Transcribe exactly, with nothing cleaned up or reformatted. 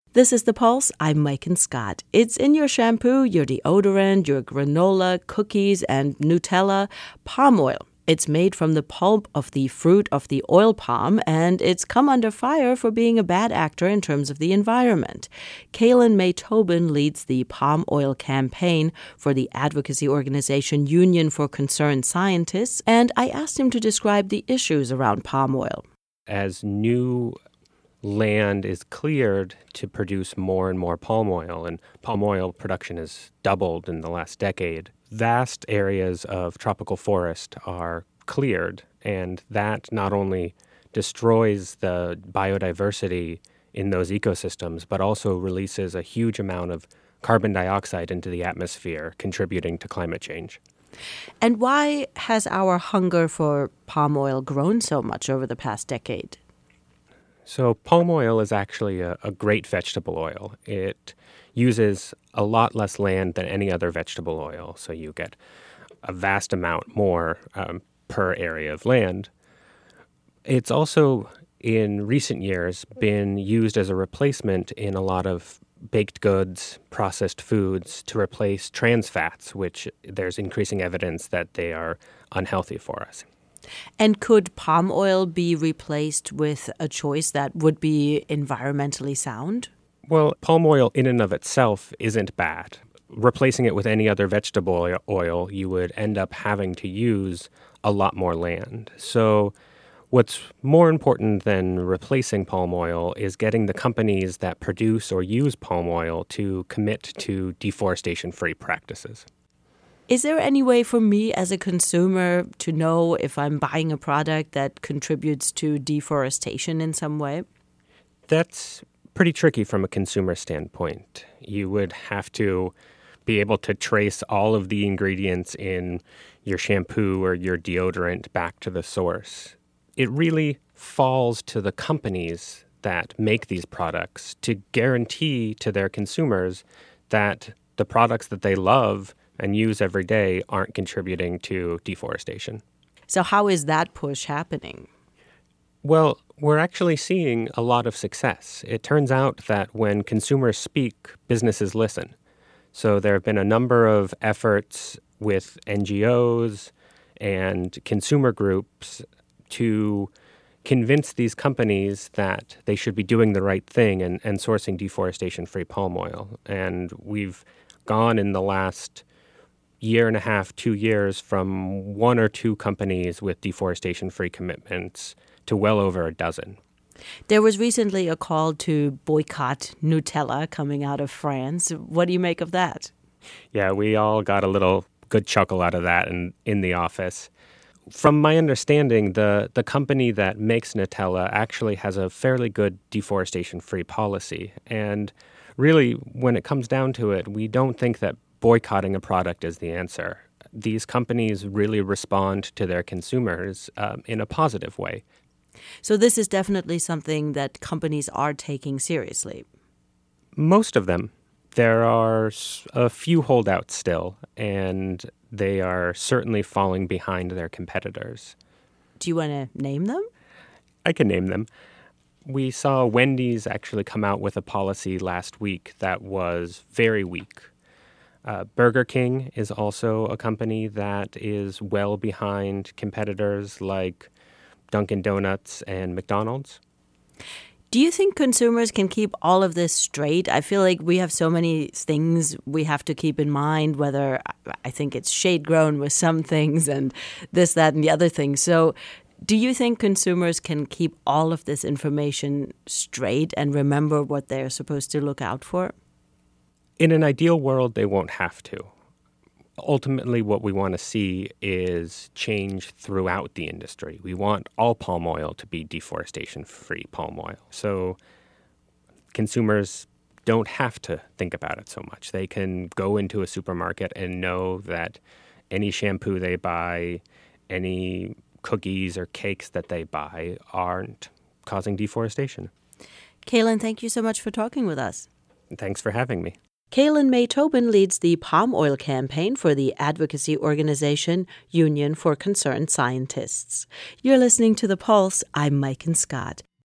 This is The Pulse. I'm Maiken Scott. It's in your shampoo, your deodorant, your granola, cookies, and Nutella. Palm oil. It's made from the pulp of the fruit of the oil palm, and it's come under fire for being a bad actor in terms of the environment. Cailin May Tobin leads the palm oil campaign for the advocacy organization Union for Concerned Scientists, and I asked him to describe the issues around palm oil. As new land is cleared to produce more and more palm oil, and palm oil production has doubled in the last decade. Vast areas of tropical forest are cleared, and that not only destroys the biodiversity in those ecosystems, but also releases a huge amount of carbon dioxide into the atmosphere, contributing to climate change. And why has our hunger for palm oil grown so much over the past decade? So palm oil is actually a, a great vegetable oil. It uses a lot less land than any other vegetable oil, so you get a vast amount more um, per area of land. It's also, in recent years, been used as a replacement in a lot of baked goods, processed foods, to replace trans fats, which there's increasing evidence that they are unhealthy for us. And could palm oil be replaced with a choice that would be environmentally sound? Well, palm oil in and of itself isn't bad. Replacing it with any other vegetable oil, you would end up having to use a lot more land. So what's more important than replacing palm oil is getting the companies that produce or use palm oil to commit to deforestation-free practices. Is there any way for me as a consumer to know if I'm buying a product that contributes to deforestation in some way? That's pretty tricky from a consumer standpoint. You would have to be able to trace all of the ingredients in your shampoo or your deodorant back to the source. It really falls to the companies that make these products to guarantee to their consumers that the products that they love and use every day aren't contributing to deforestation. So how is that push happening? Well, we're actually seeing a lot of success. It turns out that when consumers speak, businesses listen. So there have been a number of efforts with N G Os and consumer groups to convince these companies that they should be doing the right thing and, and sourcing deforestation-free palm oil. And we've gone in the last year and a half, two years, from one or two companies with deforestation-free commitments to well over a dozen. There was recently a call to boycott Nutella coming out of France. What do you make of that? Yeah, we all got a little good chuckle out of that in, in the office. From my understanding, the, the company that makes Nutella actually has a fairly good deforestation-free policy. And really, when it comes down to it, we don't think that boycotting a product is the answer. These companies really respond to their consumers um, in a positive way. So this is definitely something that companies are taking seriously. Most of them. There are a few holdouts still, and they are certainly falling behind their competitors. Do you want to name them? I can name them. We saw Wendy's actually come out with a policy last week that was very weak. Uh, Burger King is also a company that is well behind competitors like Dunkin' Donuts and McDonald's. Do you think consumers can keep all of this straight? I feel like we have so many things we have to keep in mind, whether I think it's shade grown with some things and this, that, and the other thing. So do you think consumers can keep all of this information straight and remember what they're supposed to look out for? In an ideal world, they won't have to. Ultimately, what we want to see is change throughout the industry. We want all palm oil to be deforestation-free palm oil. So consumers don't have to think about it so much. They can go into a supermarket and know that any shampoo they buy, any cookies or cakes that they buy aren't causing deforestation. Cailin, thank you so much for talking with us. Thanks for having me. Cailin May Tobin leads the palm oil campaign for the advocacy organization Union for Concerned Scientists. You're listening to The Pulse. I'm Maiken Scott.